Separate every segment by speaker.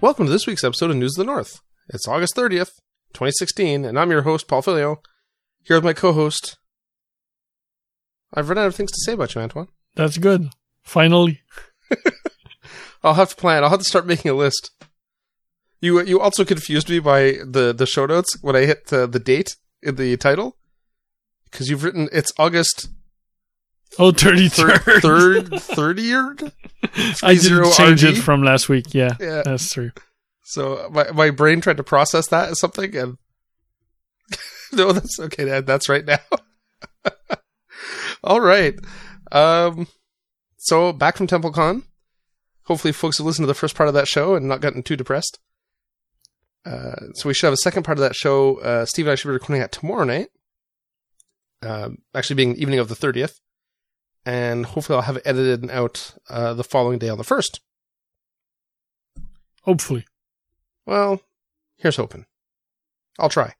Speaker 1: Welcome to this week's episode of News of the North. It's August 30th, 2016, and I'm your host, Paul Filio, here with my co-host. I've run out of things to say about you, Antoine.
Speaker 2: That's good. Finally.
Speaker 1: I'll have to plan. I'll have to start making a list. You also confused me by the show notes when I hit the date in the title. Because you've written, it's August...
Speaker 2: 33rd.
Speaker 1: 30th?
Speaker 2: I didn't change it from last week. Yeah, that's true.
Speaker 1: So my brain tried to process that as something, and no, that's okay. That's right now. All right. So back from TempleCon. Hopefully, folks have listened to the first part of that show and not gotten too depressed. So we should have a second part of that show. Steve and I should be recording that tomorrow night. Actually, being the evening of the 30th. And hopefully I'll have it edited out the following day on the 1st.
Speaker 2: Hopefully.
Speaker 1: Well, here's hoping. I'll try.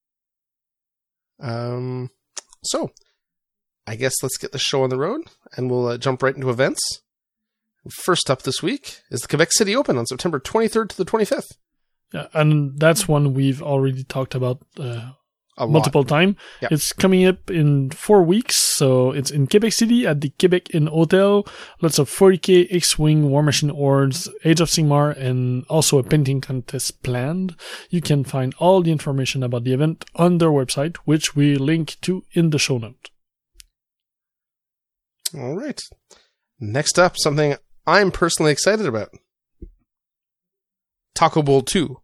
Speaker 1: So, I guess let's get the show on the road, and we'll jump right into events. First up this week is the Quebec City Open on September 23rd to the 25th.
Speaker 2: Yeah, and that's one we've already talked about multiple times.
Speaker 1: Yep.
Speaker 2: It's coming up in 4 weeks, so it's in Quebec City at the Quebec Inn Hotel. Lots of 40K, X-Wing, War Machine Hordes, Age of Sigmar, and also a painting contest planned. You can find all the information about the event on their website, which we link to in the show note.
Speaker 1: All right. Next up, something I'm personally excited about. Taco Bowl 2.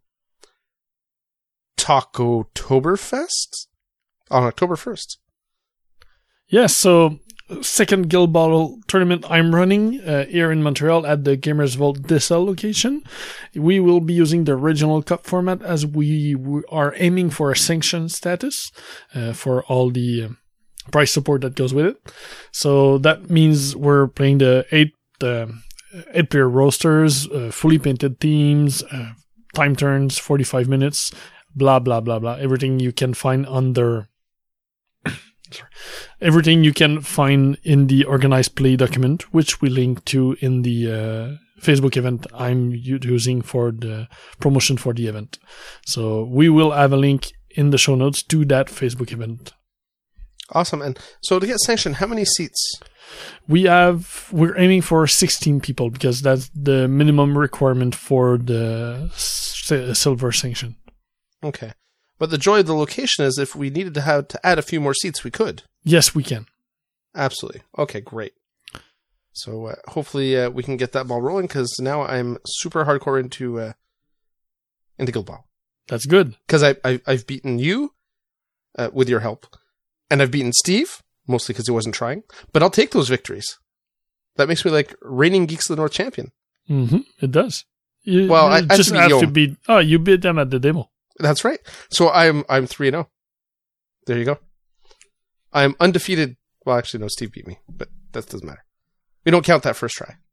Speaker 1: Taco-toberfest on October 1st.
Speaker 2: Yes, so second Guild Ball tournament I'm running here in Montreal at the Gamers Vault Dessel location. We will be using the original cup format as we are aiming for a sanction status for all the prize support that goes with it. So that means we're playing the 8-player rosters, fully painted teams, time turns, 45 minutes, blah, blah, blah, blah. Everything you can find under... Everything you can find in the organized play document, which we link to in the Facebook event I'm using for the promotion for the event. So we will have a link in the show notes to that Facebook event.
Speaker 1: Awesome. And so to get sanctioned, how many seats?
Speaker 2: We're aiming for 16 people because that's the minimum requirement for the silver sanction.
Speaker 1: Okay. But the joy of the location is if we needed to add a few more seats, we could.
Speaker 2: Yes, we can.
Speaker 1: Absolutely. Okay, great. So hopefully we can get that ball rolling because now I'm super hardcore into Guild Ball.
Speaker 2: That's good.
Speaker 1: Because I've beaten you with your help, and I've beaten Steve, mostly because he wasn't trying, but I'll take those victories. That makes me like reigning Geeks of the North champion.
Speaker 2: Mm-hmm. It does.
Speaker 1: I
Speaker 2: just have to beat... Oh, you beat them at the demo.
Speaker 1: That's right. So I'm 3-0. There you go. I'm undefeated. Well, actually, no, Steve beat me, but that doesn't matter. We don't count that first try.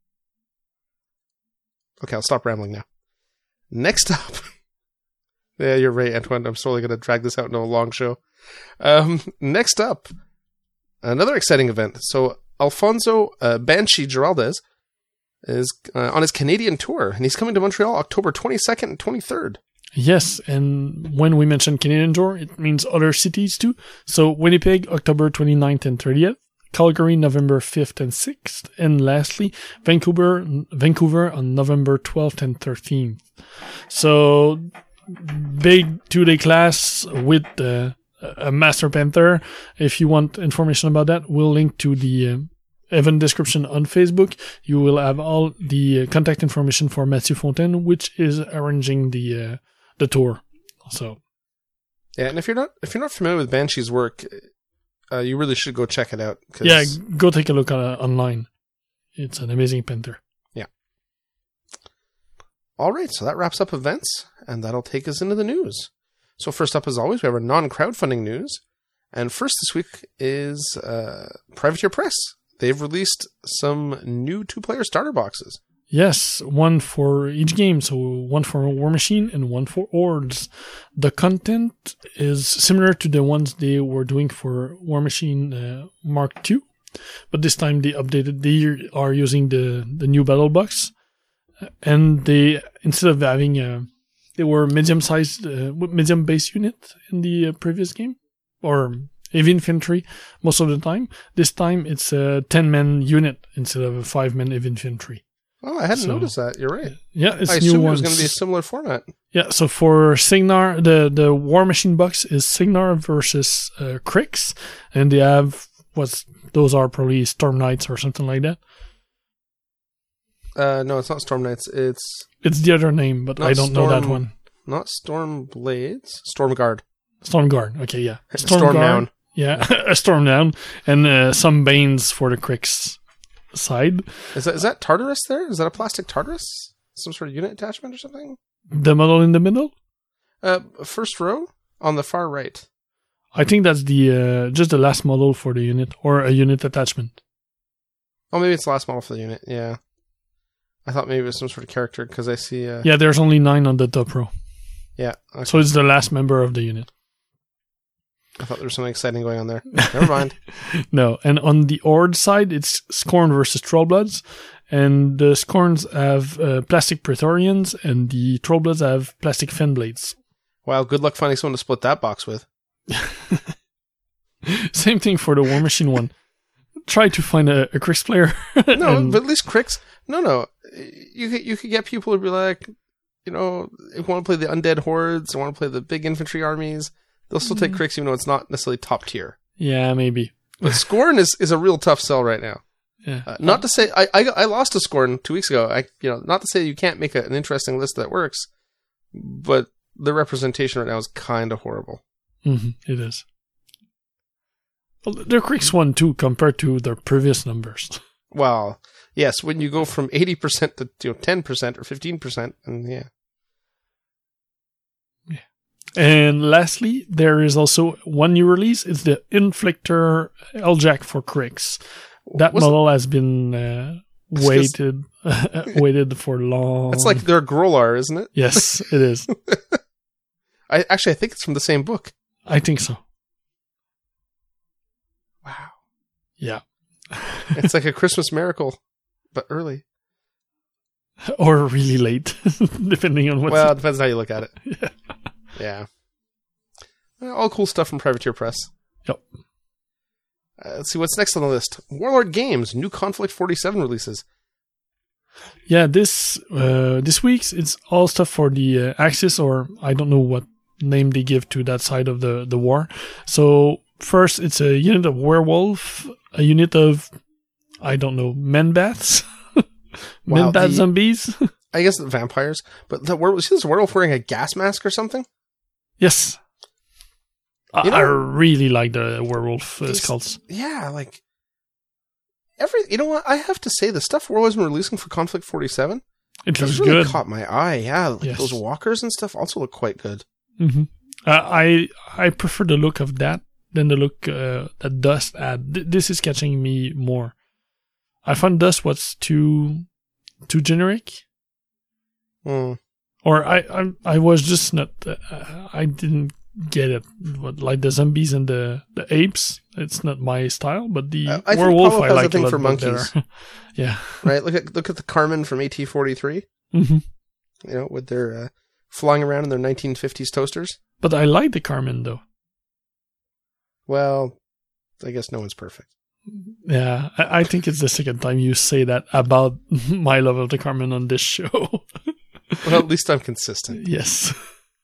Speaker 1: Okay, I'll stop rambling now. Next up. Yeah, you're right, Antoine. I'm slowly going to drag this out into a long show. Next up, another exciting event. So Alfonso Banshee Giraldez is on his Canadian tour, and he's coming to Montreal October 22nd and 23rd.
Speaker 2: Yes, and when we mention Canadian tour, it means other cities too. So Winnipeg, October 29th and 30th. Calgary, November 5th and 6th. And lastly, Vancouver on November 12th and 13th. So, big 2-day class with a Master Panther. If you want information about that, we'll link to the event description on Facebook. You will have all the contact information for Mathieu Fontaine, which is arranging the tour. So,
Speaker 1: yeah, and if you're not familiar with Banshee's work, you really should go check it out.
Speaker 2: Yeah, go take a look online. It's an amazing painter.
Speaker 1: Yeah. All right, so that wraps up events, and that'll take us into the news. So first up, as always, we have our non-crowdfunding news, and first this week is Privateer Press. They've released some new 2-player starter boxes.
Speaker 2: Yes, one for each game, so one for War Machine and one for Hordes. The content is similar to the ones they were doing for War Machine Mark II, but this time they updated. They are using the new battle box. And they, instead of having they were medium-sized, medium-base unit in the previous game, or heavy infantry most of the time. This time it's a 10-man unit instead of a 5-man heavy infantry.
Speaker 1: Oh, I hadn't noticed that. You're right.
Speaker 2: Yeah, it's
Speaker 1: I
Speaker 2: new
Speaker 1: assumed it
Speaker 2: ones.
Speaker 1: was going to be a similar format.
Speaker 2: Yeah, so for Signar, the War Machine box is Signar versus Krix, and they have those are probably Storm Knights or something like that.
Speaker 1: No, it's not Storm Knights. It's
Speaker 2: the other name, but I don't know that one.
Speaker 1: Not Storm Blades. Storm Guard.
Speaker 2: Storm Guard. Okay, yeah.
Speaker 1: Storm Down.
Speaker 2: Yeah, a Storm Down, and some Banes for the Krix side.
Speaker 1: Is that Tartarus there? Is that a plastic Tartarus? Some sort of unit attachment or something?
Speaker 2: The model in the middle?
Speaker 1: First row on the far right.
Speaker 2: I think that's the just the last model for the unit, or a unit attachment.
Speaker 1: Oh, maybe it's the last model for the unit. Yeah. I thought maybe it was some sort of character because I see...
Speaker 2: Yeah, there's only 9 on the top row.
Speaker 1: Yeah. Okay.
Speaker 2: So it's the last member of the unit.
Speaker 1: I thought there was something exciting going on there. Never mind.
Speaker 2: No, and on the Horde side, it's Scorn versus Trollbloods. And the Scorns have plastic Praetorians, and the Trollbloods have plastic Fenblades.
Speaker 1: Wow, good luck finding someone to split that box with.
Speaker 2: Same thing for the War Machine one. Try to find a Krix player.
Speaker 1: No, but at least Krix... No. You could get people to be like, you know, if you want to play the undead hordes, or want to play the big infantry armies, they'll still take Krix even though it's not necessarily top tier.
Speaker 2: Yeah, maybe.
Speaker 1: But Scorn is a real tough sell right now.
Speaker 2: Yeah.
Speaker 1: Not to say I lost a Scorn 2 weeks ago. Not to say you can't make an interesting list that works, but the representation right now is kind of horrible.
Speaker 2: It is. Well, the Krix one too, compared to their previous numbers.
Speaker 1: Well, yes, when you go from 80% to 10% or 15%, and yeah.
Speaker 2: And lastly, there is also one new release. It's the Inflictor Eljack for Krix. That model has been waited for long.
Speaker 1: It's like their Grolar, isn't it?
Speaker 2: Yes, it is.
Speaker 1: I think it's from the same book.
Speaker 2: I think so.
Speaker 1: Wow.
Speaker 2: Yeah.
Speaker 1: It's like a Christmas miracle, but early.
Speaker 2: Or really late, depending on what...
Speaker 1: Well, it depends on how you look at it.
Speaker 2: Yeah.
Speaker 1: Yeah. All cool stuff from Privateer Press.
Speaker 2: Yep.
Speaker 1: Let's see what's next on the list. Warlord Games, new Conflict 47 releases.
Speaker 2: Yeah, this week's, it's all stuff for the Axis, or I don't know what name they give to that side of the war. So first, it's a unit of werewolf, a unit of, I don't know, men-bats? Men-bat zombies?
Speaker 1: I guess the vampires. But was this werewolf wearing a gas mask or something?
Speaker 2: Yes. I really like the werewolf skulls.
Speaker 1: Yeah, like... You know what? I have to say, the stuff Warlord's been releasing for Conflict 47,
Speaker 2: it looks
Speaker 1: really
Speaker 2: good.
Speaker 1: Caught my eye. Yeah, like
Speaker 2: yes.
Speaker 1: Those walkers and stuff also look quite good.
Speaker 2: Mm-hmm. I prefer the look of that than the look that Dust had. This is catching me more. I found Dust was too generic.
Speaker 1: Mm.
Speaker 2: Or I was just not. I didn't get it. But like the zombies and the apes, it's not my style. But the werewolf, I like a lot
Speaker 1: for
Speaker 2: monkeys.
Speaker 1: Better.
Speaker 2: Yeah.
Speaker 1: Right. Look at the Carmen from AT-43.
Speaker 2: Mm-hmm.
Speaker 1: You know, with their flying around in their 1950s toasters.
Speaker 2: But I like the Carmen though.
Speaker 1: Well, I guess no one's perfect.
Speaker 2: Yeah, I think it's the second time you say that about my love of the Carmen on this show.
Speaker 1: Well, at least I'm consistent.
Speaker 2: Yes.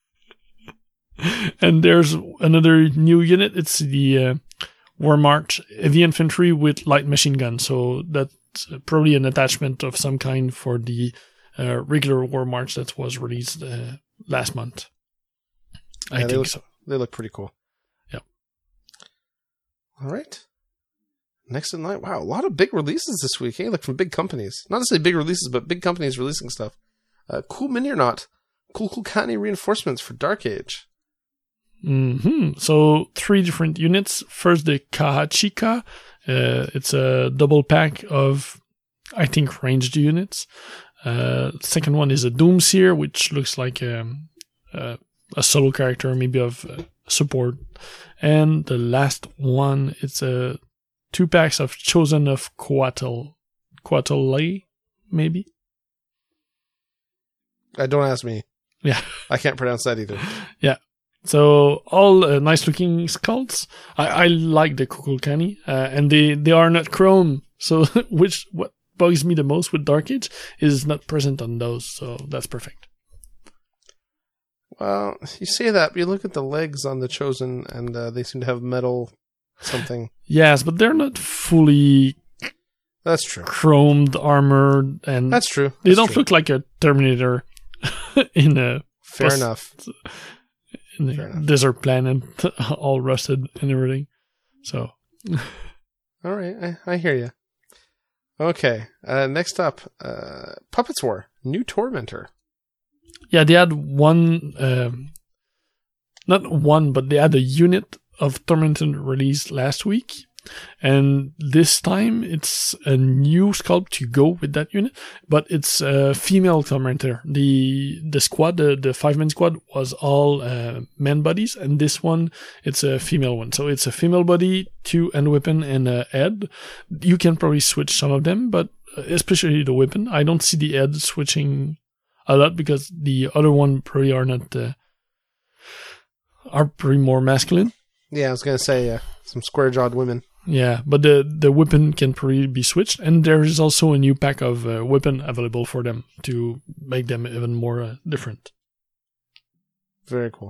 Speaker 2: And there's another new unit. It's the War March Heavy Infantry with light machine gun. So that's probably an attachment of some kind for the regular War March that was released last month. I think so.
Speaker 1: They look pretty cool.
Speaker 2: Yep.
Speaker 1: All right. Next in line, wow, a lot of big releases this week, hey? Like from big companies. Not necessarily big releases, but big companies releasing stuff. Cool Mini-or-Not. Cool Kulkani reinforcements for Dark Age.
Speaker 2: Mm-hmm. So 3 different units. First, the Kahachika. It's a double pack of, I think, ranged units. Second one is a Doomseer, which looks like a solo character, maybe of support. And the last one, it's a 2 packs of Chosen of Coatl, maybe.
Speaker 1: Don't ask me.
Speaker 2: Yeah.
Speaker 1: I can't pronounce that either.
Speaker 2: Yeah. So all nice looking skulls. I like the Kukulkani, and they are not chrome. So what bugs me the most with Dark Age is not present on those. So that's perfect.
Speaker 1: Well, you say that, but you look at the legs on the Chosen, and they seem to have metal something.
Speaker 2: Yes, but they're not fully.
Speaker 1: That's true.
Speaker 2: Chromed armor, and
Speaker 1: that's true.
Speaker 2: They don't look like a Terminator in a
Speaker 1: fair enough.
Speaker 2: In a desert planet, all rusted and everything. So,
Speaker 1: all right, I hear you. Okay, next up, Puppets War, new Tormentor.
Speaker 2: Yeah, they had one, not one, but they had a unit of Tormentor released last week. And this time it's a new sculpt to go with that unit, but it's a female Tormentor. The squad, the 5-man squad was all men bodies, and this one, it's a female one. So it's a female body, 2 end weapon, and a head. You can probably switch some of them, but especially the weapon. I don't see the head switching a lot because the other one probably are not, are pretty more masculine.
Speaker 1: Yeah, I was going to say some square-jawed women.
Speaker 2: Yeah, but the weapon can probably be switched, and there is also a new pack of weapon available for them to make them even more different.
Speaker 1: Very cool.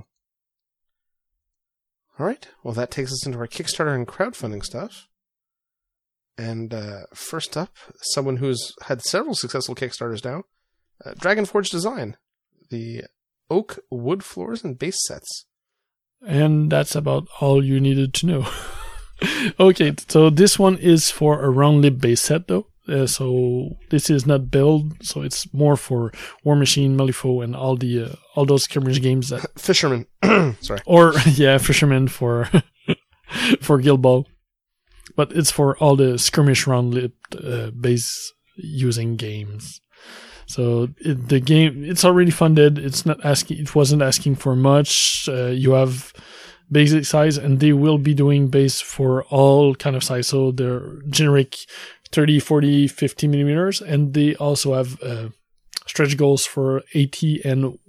Speaker 1: All right, well that takes us into our Kickstarter and crowdfunding stuff. And first up, someone who's had several successful Kickstarters now, Dragonforge Design, the oak wood floors and base sets.
Speaker 2: And that's about all you needed to know. Okay, so this one is for a round lip base set though. So this is not build, so it's more for War Machine, Malifaux, and all those skirmish games that
Speaker 1: Fisherman. Sorry.
Speaker 2: Or yeah, Fisherman for for Guild Ball. But it's for all the skirmish round lip base using games. So the game, it's already funded. It wasn't asking for much. You have basic size, and they will be doing base for all kind of size. So they're generic 30, 40, 50 millimeters, and they also have stretch goals for 80 and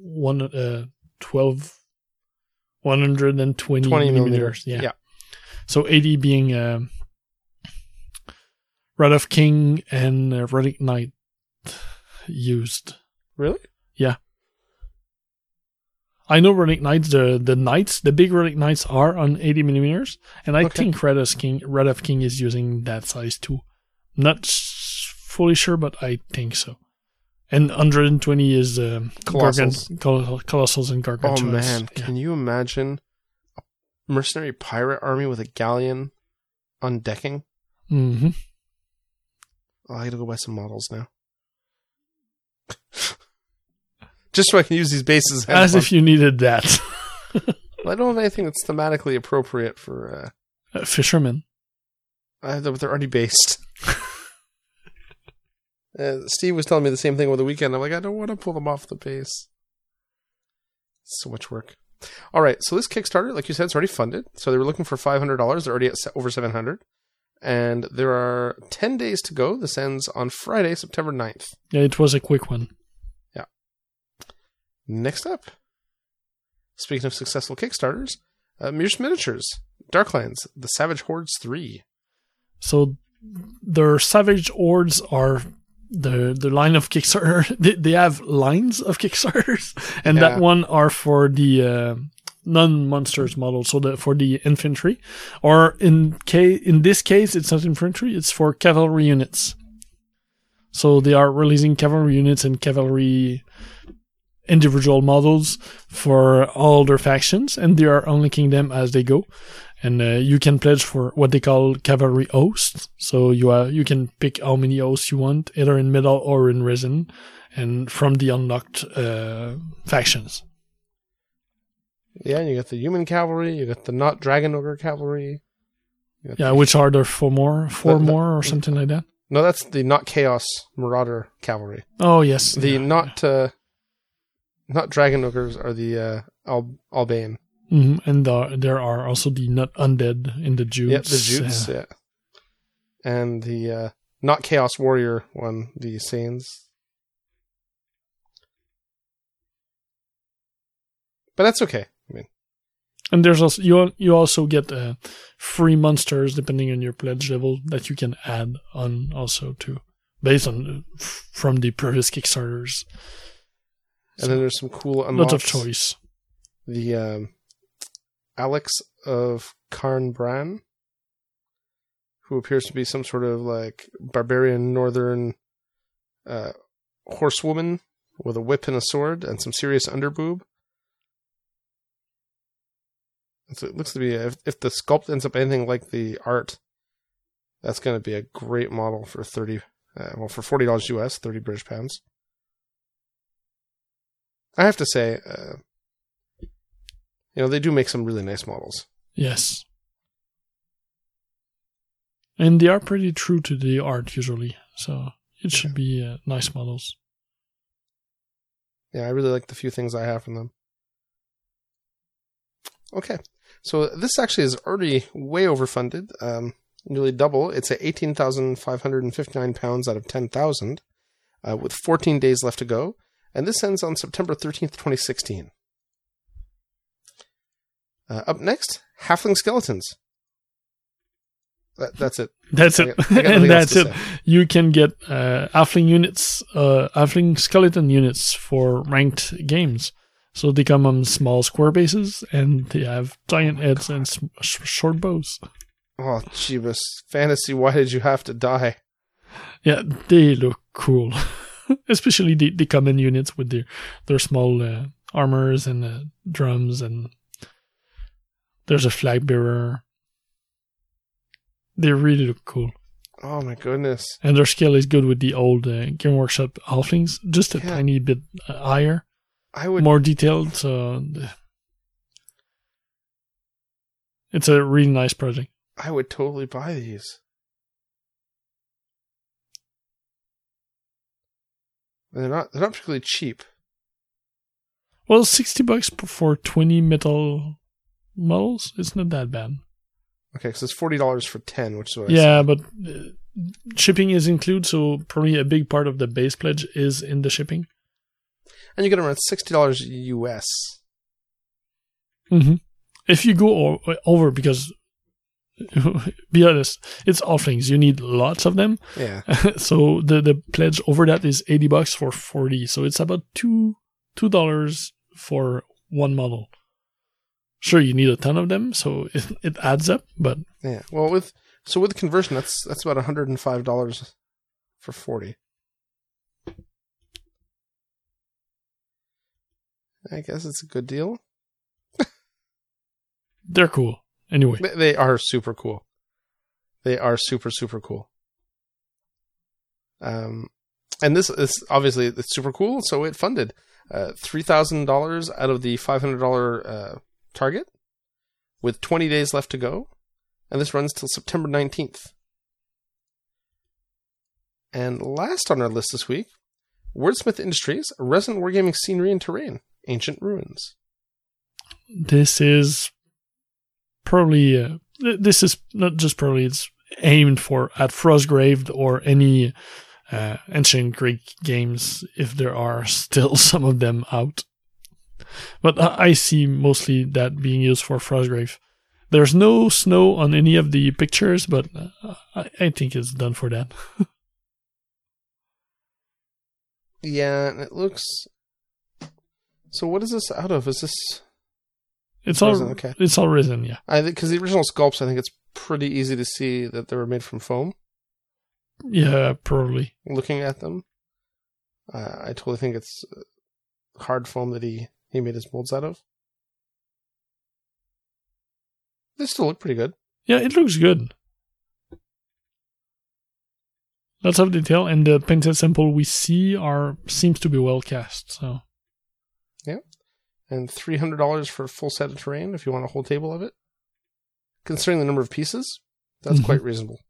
Speaker 2: 120 millimeters. Yeah. So 80 being Wrath of King and Relic Knight used.
Speaker 1: Really?
Speaker 2: Yeah. I know Relic Knights, the Knights, the big Relic Knights are on 80 millimeters, and I think Wrath of King is using that size too. Not fully sure, but I think so. And 120 is
Speaker 1: Colossals
Speaker 2: and Gargantuans.
Speaker 1: Oh man, can you imagine a mercenary pirate army with a galleon on decking?
Speaker 2: Mm-hmm.
Speaker 1: Oh, I gotta go buy some models now. Just so I can use these bases.
Speaker 2: As if you needed that.
Speaker 1: Well, I don't have anything that's thematically appropriate for...
Speaker 2: Fishermen.
Speaker 1: They're already based. Steve was telling me the same thing over the weekend. I'm like, I don't want to pull them off the base. It's so much work. All right, so this Kickstarter, like you said, it's already funded. So they were looking for $500. They're already at over $700. And there are 10 days to go. This ends on Friday, September 9th.
Speaker 2: Yeah, it was a quick one.
Speaker 1: Yeah. Next up, speaking of successful Kickstarters, Mears Miniatures, Darklands, The Savage Hordes 3.
Speaker 2: So their Savage Hordes are the line of Kickstarter. They have lines of Kickstarters, and that one are for the non-monsters model, so for the infantry, or in this case it's not infantry, it's for cavalry units. So they are releasing cavalry units and cavalry individual models for all their factions, and they are unlocking them as they go. And you can pledge for what they call cavalry hosts. So you can pick how many hosts you want, either in metal or in resin, and from the unlocked factions.
Speaker 1: Yeah, you got the human cavalry, you got the not dragon ogre cavalry.
Speaker 2: Which are there four more or something like that?
Speaker 1: No, that's the not chaos marauder cavalry.
Speaker 2: Oh yes,
Speaker 1: the not dragon ogres are the Albane.
Speaker 2: Mm-hmm. And there are also the not undead in the Jutes.
Speaker 1: Yeah, the Jutes. Yeah, and the not chaos warrior one, the Saiyans. But that's okay. I mean,
Speaker 2: And there's also you also get free monsters depending on your pledge level that you can add on also too, based on from the previous Kickstarters.
Speaker 1: and then there's some cool unlocks.
Speaker 2: Lots of choice.
Speaker 1: The Alex of Carnbran, who appears to be some sort of like barbarian northern horsewoman with a whip and a sword and some serious underboob. So it looks to be, if the sculpt ends up anything like the art, that's going to be a great model for for $40 US, 30 British pounds. I have to say, they do make some really nice models.
Speaker 2: Yes. And they are pretty true to the art usually, so it should be nice models.
Speaker 1: Yeah, I really like the few things I have from them. Okay, so this actually is already way overfunded, nearly double. It's at 18,559 pounds out of 10,000, with 14 days left to go, and this ends on September 13th, 2016. Up next, Halfling Skeletons. That's it.
Speaker 2: That's it. And that's it. You can get Halfling units, Halfling skeleton units for ranked games. So they come on small square bases, and they have giant heads and short bows.
Speaker 1: Oh, Jeebus. Fantasy, why did you have to die?
Speaker 2: Yeah, they look cool. Especially the common units with their small armors and drums, and there's a flag bearer. They really look cool.
Speaker 1: Oh my goodness.
Speaker 2: And their scale is good with the old Game Workshop Halflings, just a tiny bit higher. More detailed, so it's a really nice project.
Speaker 1: I would totally buy these. They're not particularly cheap.
Speaker 2: Well, $60 for 20 metal models, it's not that bad.
Speaker 1: Okay, because it's $40 for 10, which is what I said.
Speaker 2: But shipping is included, so probably a big part of the base pledge is in the shipping.
Speaker 1: And you get around $60 US.
Speaker 2: Mm-hmm. If you go over, because, be honest, it's Halflings. You need lots of them.
Speaker 1: Yeah.
Speaker 2: So the pledge over that is $80 for 40. So it's about $2 for one model. Sure, you need a ton of them, so it adds up, but...
Speaker 1: Yeah, well, with conversion, that's about $105 for 40. I guess it's a good deal.
Speaker 2: They're cool. Anyway.
Speaker 1: They are super cool. They are super, super cool. And this is obviously it's super cool, so it funded $3,000 out of the $500 target, with 20 days left to go, and this runs till September 19th. And last on our list this week, Wordsmith Industries, Resident Wargaming Scenery and Terrain, Ancient Ruins.
Speaker 2: This is probably, this is not just probably, it's aimed at Frostgrave or any ancient Greek games, if there are still some of them out. But I see mostly that being used for Frostgrave. There's no snow on any of the pictures, but I think it's done for that.
Speaker 1: Yeah, and it looks... So what is this out of? Is this...
Speaker 2: It's all resin? Okay. It's all resin, yeah.
Speaker 1: I think because the original sculpts, I think it's pretty easy to see that they were made from foam.
Speaker 2: Yeah, probably.
Speaker 1: Looking at them, I totally think it's hard foam that he made his molds out of. They still look pretty good.
Speaker 2: Yeah, it looks good. Lots of detail, and the painted sample we see seems to be well cast. So,
Speaker 1: yeah, and $300 for a full set of terrain if you want a whole table of it. Considering the number of pieces, that's quite reasonable.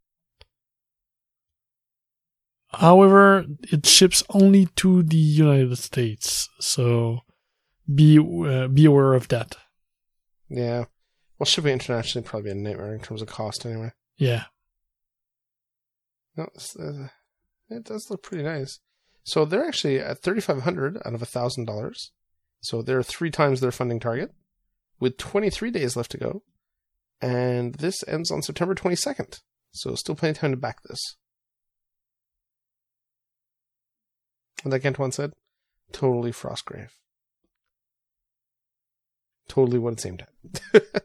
Speaker 2: However, it ships only to the United States, so be aware of that.
Speaker 1: Yeah. Well, shipping internationally would probably be a nightmare in terms of cost anyway.
Speaker 2: Yeah.
Speaker 1: No, it does look pretty nice. So they're actually at $3,500 out of $1,000, So they're 3 times their funding target, with 23 days left to go. And this ends on September 22nd. So still plenty of time to back this. And like Antoine said, totally Frostgrave. Totally what it seemed at.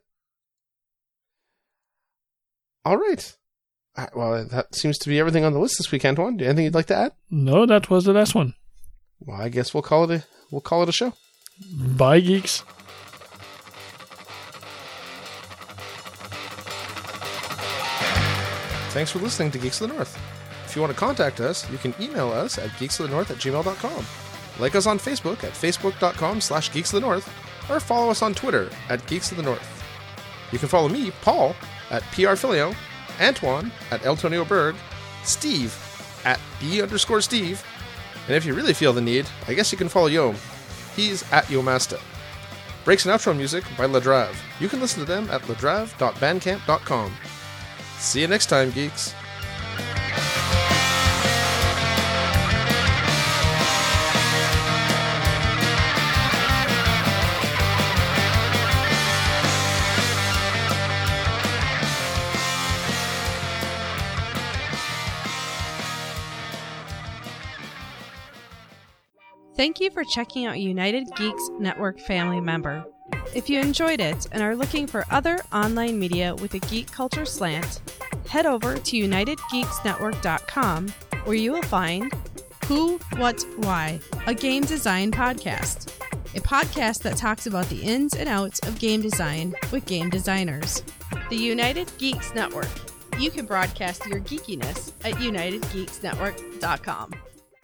Speaker 1: All right. Well, that seems to be everything on the list this week, Antoine. Do you have anything you'd like to add?
Speaker 2: No, that was the last one.
Speaker 1: Well, I guess we'll call it a show.
Speaker 2: Bye, geeks.
Speaker 1: Thanks for listening to Geeks of the North. If you want to contact us, you can email us at geeksofthenorth@gmail.com. Like us on Facebook at facebook.com/geeksofthenorth, or follow us on Twitter at Geeks of the North. You can follow me, Paul, at PRFilio, Antoine at Eltonio Berg, Steve at B_Steve, and if you really feel the need, I guess you can follow Yom. He's at Yomasta. Breaks and outro music by Ladrave. You can listen to them at ladrave.bandcamp.com. See you next time, geeks.
Speaker 3: Thank you for checking out United Geeks Network family member. If you enjoyed it and are looking for other online media with a geek culture slant, head over to UnitedGeeksNetwork.com, where you will find Who, What, Why, a game design podcast. A podcast that talks about the ins and outs of game design with game designers. The United Geeks Network. You can broadcast your geekiness at UnitedGeeksNetwork.com.